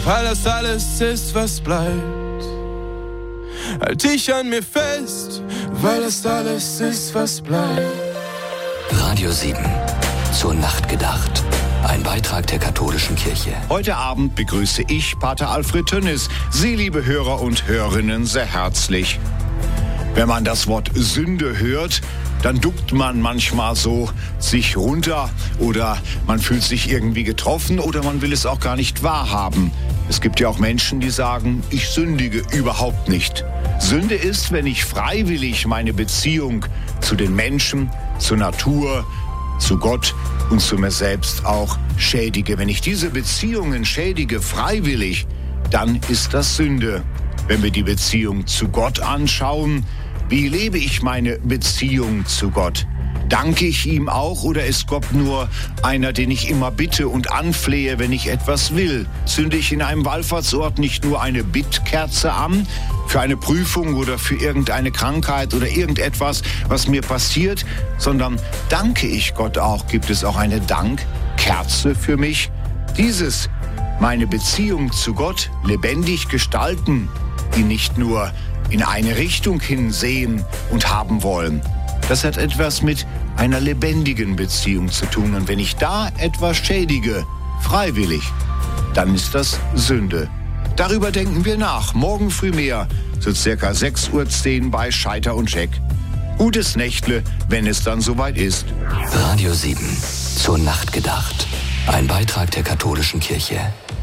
weil das alles ist, was bleibt. Halt dich an mir fest, weil das alles ist, was bleibt. Radio 7, zur Nacht gedacht. Ein Beitrag der katholischen Kirche. Heute Abend begrüße ich Pater Alfred Tönnis, Sie, liebe Hörer und Hörerinnen, sehr herzlich. Wenn man das Wort Sünde hört, dann duckt man manchmal so sich runter oder man fühlt sich irgendwie getroffen oder man will es auch gar nicht wahrhaben. Es gibt ja auch Menschen, die sagen, ich sündige überhaupt nicht. Sünde ist, wenn ich freiwillig meine Beziehung zu den Menschen, zur Natur, zu Gott und zu mir selbst auch schädige. Wenn ich diese Beziehungen schädige, freiwillig, dann ist das Sünde. Wenn wir die Beziehung zu Gott anschauen, wie lebe ich meine Beziehung zu Gott? Danke ich ihm auch oder ist Gott nur einer, den ich immer bitte und anflehe, wenn ich etwas will? Zünde ich in einem Wallfahrtsort nicht nur eine Bittkerze an für eine Prüfung oder für irgendeine Krankheit oder irgendetwas, was mir passiert, sondern danke ich Gott auch? Gibt es auch eine Dankkerze für mich? Dieses, meine Beziehung zu Gott lebendig gestalten, die nicht nur in eine Richtung hinsehen und haben wollen. Das hat etwas mit einer lebendigen Beziehung zu tun. Und wenn ich da etwas schädige, freiwillig, dann ist das Sünde. Darüber denken wir nach. Morgen früh mehr, so circa 6:10 Uhr bei Scheiter und Scheck. Gutes Nächtle, wenn es dann soweit ist. Radio 7, zur Nacht gedacht. Ein Beitrag der katholischen Kirche.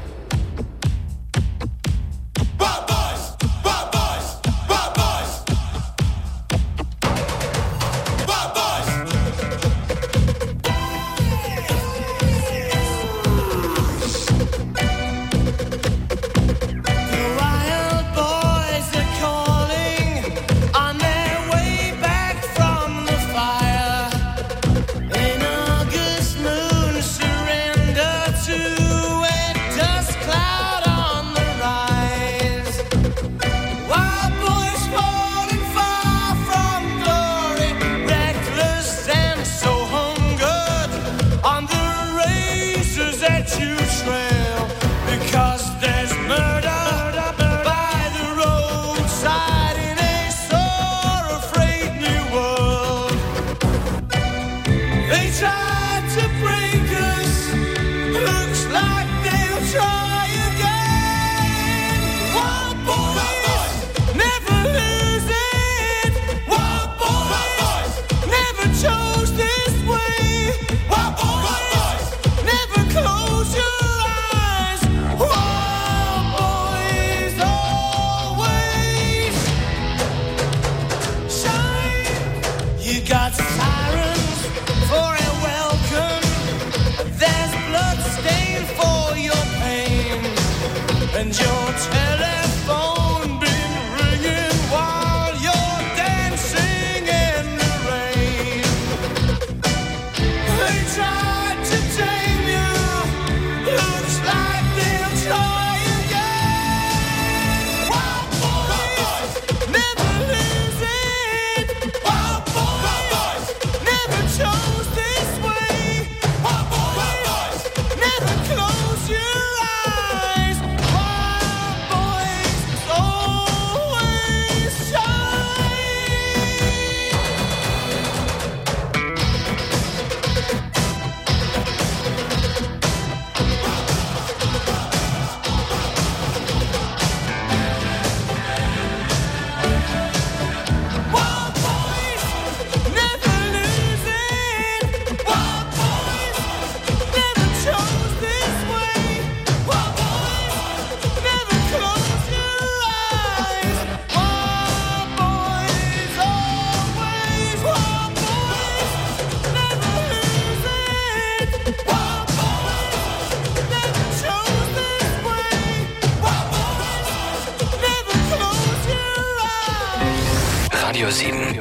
Radio 7.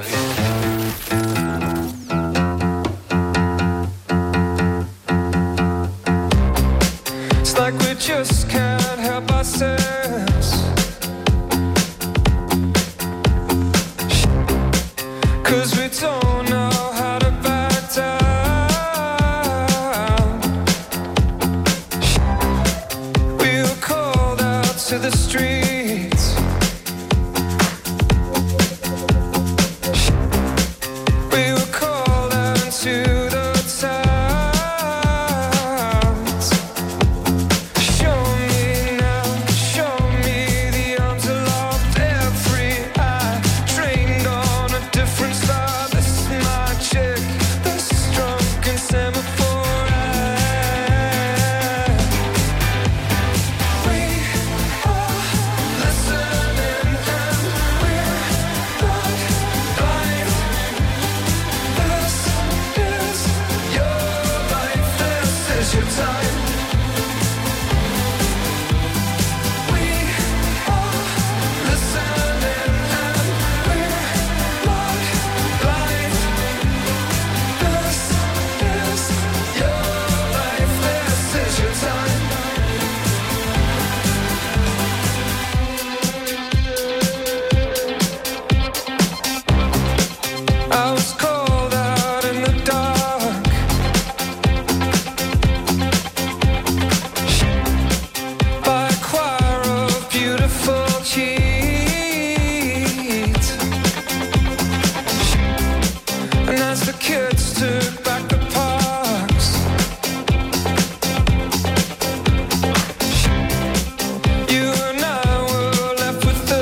It's like we just can't help ourselves, 'cause we don't know how to back down. We'll call to the streets. We were called out into the towns. Show me now, show me the arms aloft, every eye trained on a different star. This is my chick, this is drunk and semaphore eye. We are listening and we're not blind. This is your life, this is your time. We are listening and we're not blind. This is your life, this is your time. I was called out in the dark by a choir of beautiful kids. And as the kids took back the parks, you and I were left with the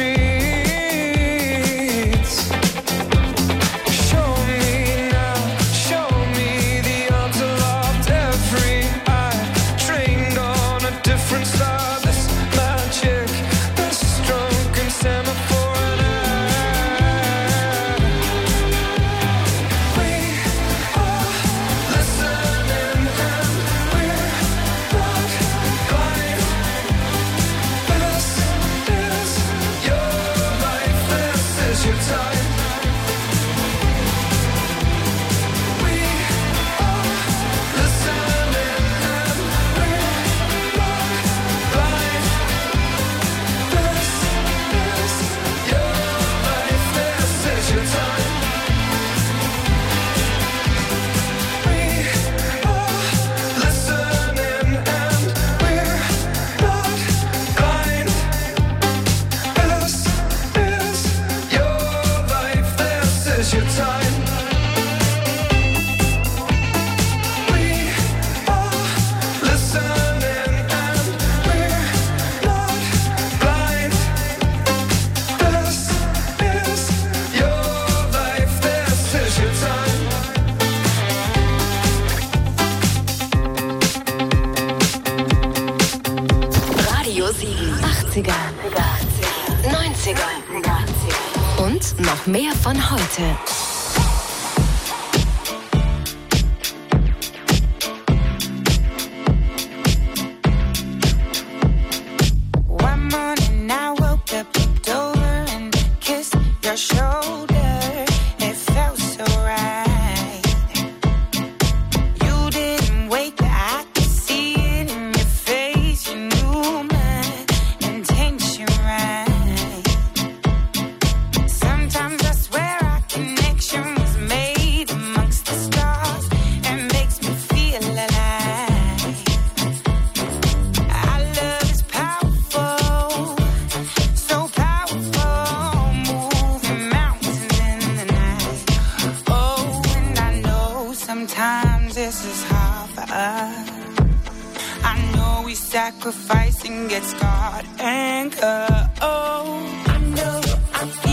streets. Show me now, show me the arms aloft, every eye trained on a different star. This magic, this drunk and semaphore and we are listening and we're not blind. This is your life, this is your time. We are listening and we're not blind. This is your life, this is your time. We are listening and we're not blind. This is your life, this is your time. We are listening and we're not blind. This is your life, this is your time. Radio 7. 80er, 90er und noch mehr von heute. One morning I woke up, looked over and kissed your shoulder. It felt so right. You didn't wait, I could see it in your face. You knew my intention right. Sometimes I swear our connection was made amongst the stars and makes me feel alive. Our love is powerful, so powerful, moving mountains in the night. Oh, and I know sometimes this is hard for us. I know we sacrifice and get scarred and cut. Oh, I know I feel